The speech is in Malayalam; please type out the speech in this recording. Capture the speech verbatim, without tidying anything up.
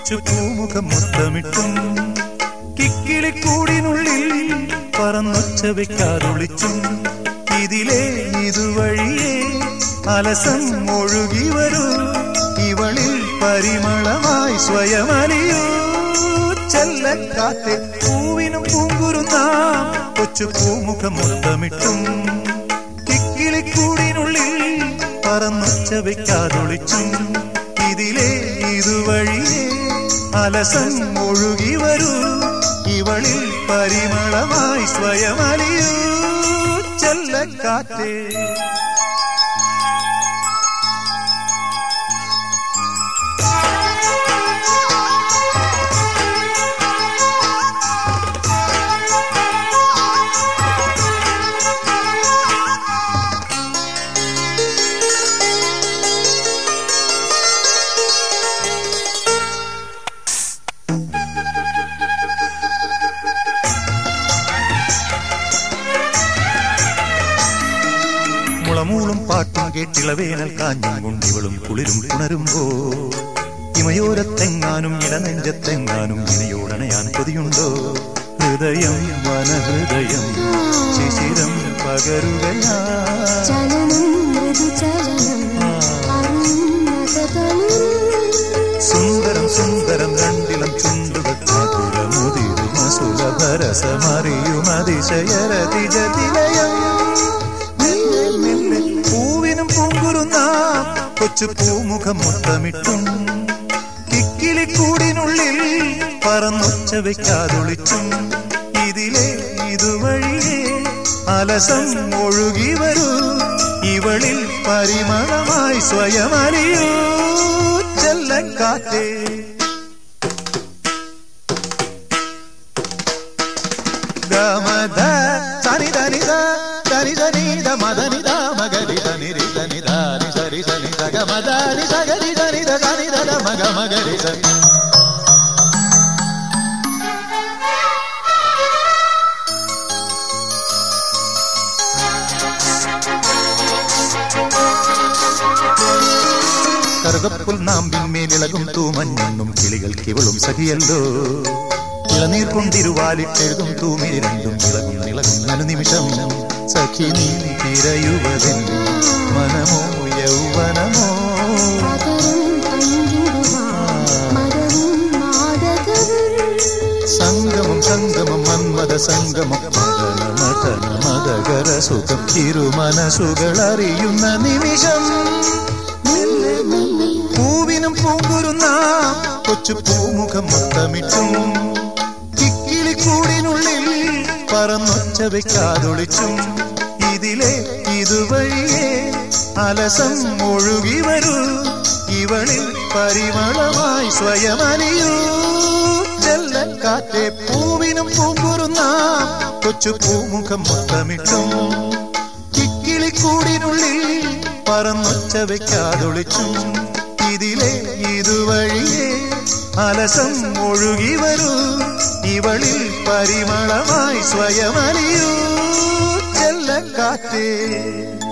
കൊച്ചു പൂമുഖം മുത്തമിട്ടും കിക്കിളിക്കൂടിനുള്ളിൽ പറന്നൊച്ച വെക്കാതൊളിച്ചും ഇതിലേ ഇതുവഴിയേ അലസം ഒഴുകി വരൂ ഇവളിൽ പരിമളമായി സ്വയമലിയൂ ചെല്ലക്കാറ്റെ പൂവിനും പൂങ്കുരുന്നാം കൊച്ചു പൂമുഖം മുത്തമിട്ടും കിക്കിളിക്കൂടിനുള്ളിൽ പറന്നൊച്ച വെക്കാതൊളിച്ചും ഇതിലേ ഇതുവഴിയേ അലസം ഒഴുകി വരൂ ഇവളിൽ പരിമളമായി സ്വയമലിയൂ ചെല്ലക്കാറ്റേ. മുളമൂളും പാട്ടും കേട്ടിളവേനൽ കാഞ്ഞും കൊണ്ടിവളും കുളിരും പുണരുമ്പോ ഇമയോരത്തെങ്ങാനും ഇടനെഞ്ചത്തെങ്ങാനും ഇണയോടണയാൻ കൊതിയുണ്ടോ? ഹൃദയം വനഹൃദയം ശിശിരം പകരുകയാ സുന്ദരം സുന്ദരം രണ്ടിളം ചുണ്ടുകൾ മധുരമുതിരും സുലഭരസമറിയും അതിശയരതിജതിലയം പൂവിനും പൂങ്കുരുന്നാം കൊച്ചു പൂമുഖം മുത്തമിട്ടും കിക്കിളിക്കൂടിനുള്ളിൽ പറന്നൊച്ച വെക്കാതൊളിച്ചും ഇതിലേ ഇതുവഴിയേ അലസം ഒഴുകി വരൂ ഇവളിൽ പരിമളമായി സ്വയമലിയൂ ചെല്ലക്കാറ്റേ. ഗമദ സനിധനിധ സനിധനിധ മദനിധ മഗരി ധനിരി ധനിധാനി സരി സനി സഗമദാനി സഗരി ധനിധ സനിധ മഗ മഗരി സനി. കറുകപ്പുൽ നാമ്പിന്മേലിളകും തൂമഞ്ഞും കിളികൾക്കിവളും സഖിയല്ലോ ഇളനീർ കൊണ്ടിരുവാലിട്ടെഴുതും തൂമിരി രണ്ടും ഇളകും ഇളകും അനുനിമിഷം സഖി നീ തിരയുവതിൻ മനമോ യൗവനമോ സംഗമം സംഗമം മന്മത സംഗമം മദന മദന മദകര സുഖം ഇരുമനസുകൾ അറിയുന്ന നിമിഷം പൂവിനും പൂങ്കുരുന്നാം കൊച്ചു പൂമുഖം മുത്തമിട്ടും കിക്കിളിക്കൂടിനുള്ളിൽ പറന്നൊച്ച വെക്കാതൊളിച്ചും ഇതിലേ ഇതുവഴിയേ അലസം ഒഴുകി വരൂ ഇവളിൽ പരിമളമായി സ്വയമലിയൂ ചെല്ലക്കാറ്റെ പൂവിനും പൂങ്കുരുന്നാം കൊച്ചു പൂമുഖം മുത്തമിട്ടും കിക്കിളിക്കൂടിനുള്ളിൽ പറന്നൊച്ച വെക്കാതൊളിച്ചും ഇതിലേ ഇതുവഴിയേ അലസം ഒഴുകി വരൂ ഇവളിൽ പരിമളമായി സ്വയമലിയൂ ചെല്ലക്കാറ്റേ.